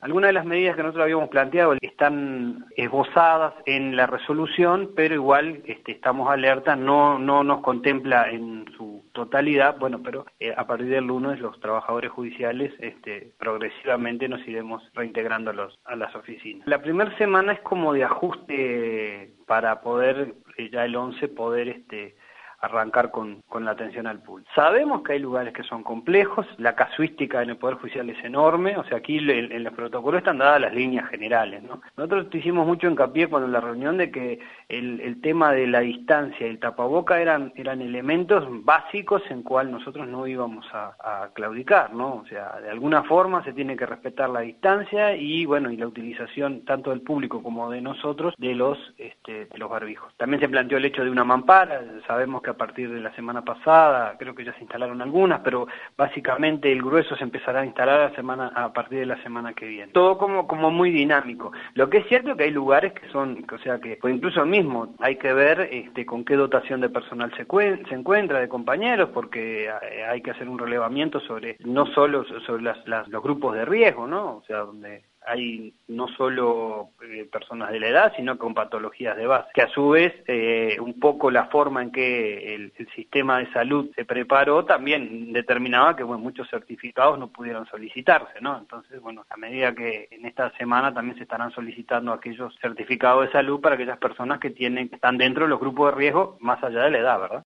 Algunas de las medidas que nosotros habíamos planteado están esbozadas en la resolución, pero igual estamos alerta, no nos contempla en su totalidad, bueno, pero a partir del lunes los trabajadores judiciales progresivamente nos iremos reintegrando a las oficinas. La primera semana es como de ajuste para poder, ya el 11, poder arrancar con la atención al público. Sabemos que hay lugares que son complejos, la casuística en el Poder Judicial es enorme, o sea, aquí en los protocolos están dadas las líneas generales, ¿no? Nosotros hicimos mucho hincapié cuando en la reunión de que el tema de la distancia y el tapaboca eran elementos básicos en cual nosotros no íbamos a claudicar, ¿no? O sea, de alguna forma se tiene que respetar la distancia y, bueno, y la utilización tanto del público como de nosotros de los barbijos. También se planteó el hecho de una mampara, sabemos que a partir de la semana pasada, creo que ya se instalaron algunas, pero básicamente el grueso se empezará a instalar a partir de la semana que viene. Todo como muy dinámico. Lo que es cierto es que hay lugares que son, o sea, que pues mismo hay que ver con qué dotación de personal se encuentra, de compañeros, porque hay que hacer un relevamiento no solo sobre los grupos de riesgo, ¿no? O sea, donde hay no solo personas de la edad, sino con patologías de base, que a su vez un poco la forma en que el sistema de salud se preparó también determinaba que muchos certificados no pudieron solicitarse, ¿no? Entonces, bueno, a medida que en esta semana también se estarán solicitando aquellos certificados de salud para aquellas personas que están dentro de los grupos de riesgo más allá de la edad, ¿verdad?